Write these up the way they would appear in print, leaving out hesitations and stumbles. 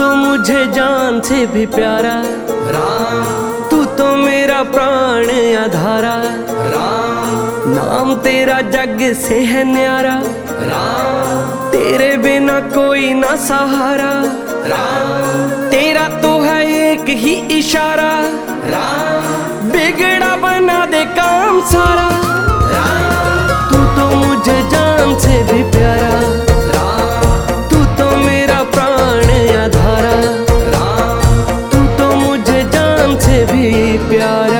तो मुझे जान से भी प्यारा राम, तू तो मेरा प्राण आधारा राम, नाम तेरा जग से है न्यारा राम, तेरे बिना कोई ना सहारा राम, तेरा तो है एक ही इशारा राम, बिगड़ा बना दे काम सारा राम, तू तो मुझे जान से भी प्यारा राम, तू तो मेरा प्राण आधारा राम, तू तो मुझे जान से भी प्यारा।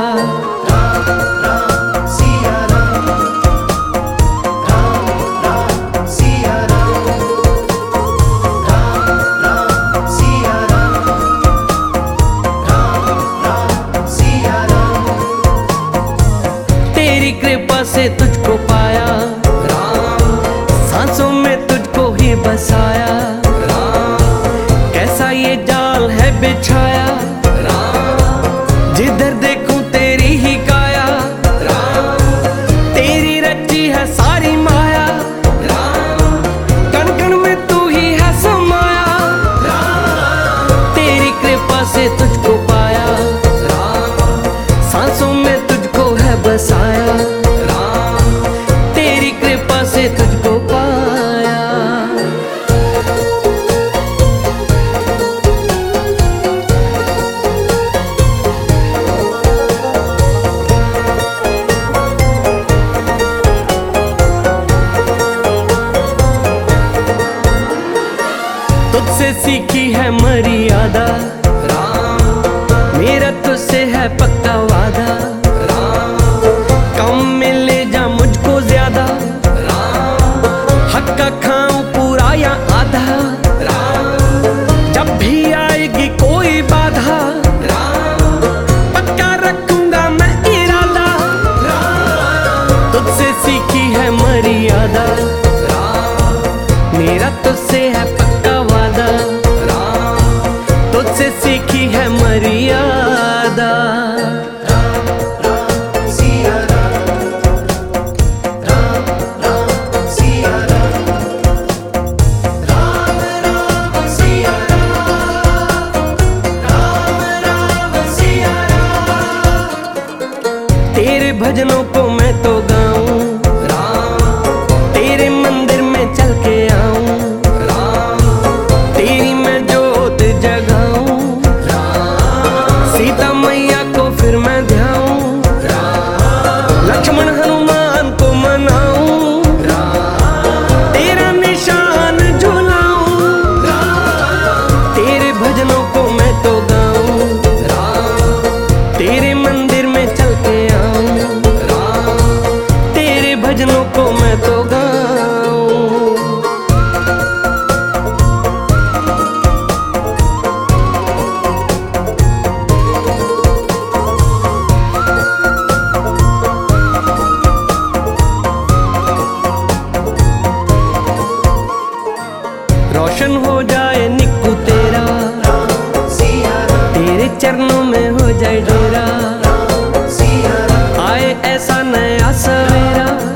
कृपा से तुझको पाया राम, सांसों में तुझको ही बसाया राम, कैसा ये जाल है बिछाया राम, जिधर देखूं तेरी ही काया राम, तेरी रची है सारी माया राम, कण कण में तू ही है समाया राम, तेरी कृपा से तुझको पाया राम, सांसों में तुझको है बसाया, तेरी कृपा से तुझको पाया। तुझसे सीखी है मर्यादा राम, मेरा तुझसे है पक्का वादा राम, कम मिले जा मुझको ज्यादा राम, हक का खाऊं पूरा या आधा राम, जब भी आएगी कोई बाधा राम, पक्का रखूंगा मैं इरादा राम, तुझसे सीखी है मर्यादा राम, मेरा तुझसे है पक्का वादा राम, तुझसे सीखी है मर्यादा। तेरे भजनों को मैं तो गाऊं राम, तेरे मंदिर में चल के आऊं राम, तेरी मैं जोत जगाऊं राम, सीता मैया को फिर मैं ध्याऊं राम, लक्ष्मण हनुमान को मनाऊं राम, तेरा निशान झुलाऊं राम, तेरे भजनों को मैं तो गाऊं राम, तेरे मंदिर में चल के भजनों को मैं तो गाऊं। रोशन हो जाए निक्कू तेरा, तेरे चरणों में हो जाए डेरा, आए ऐसा नया सवेरा।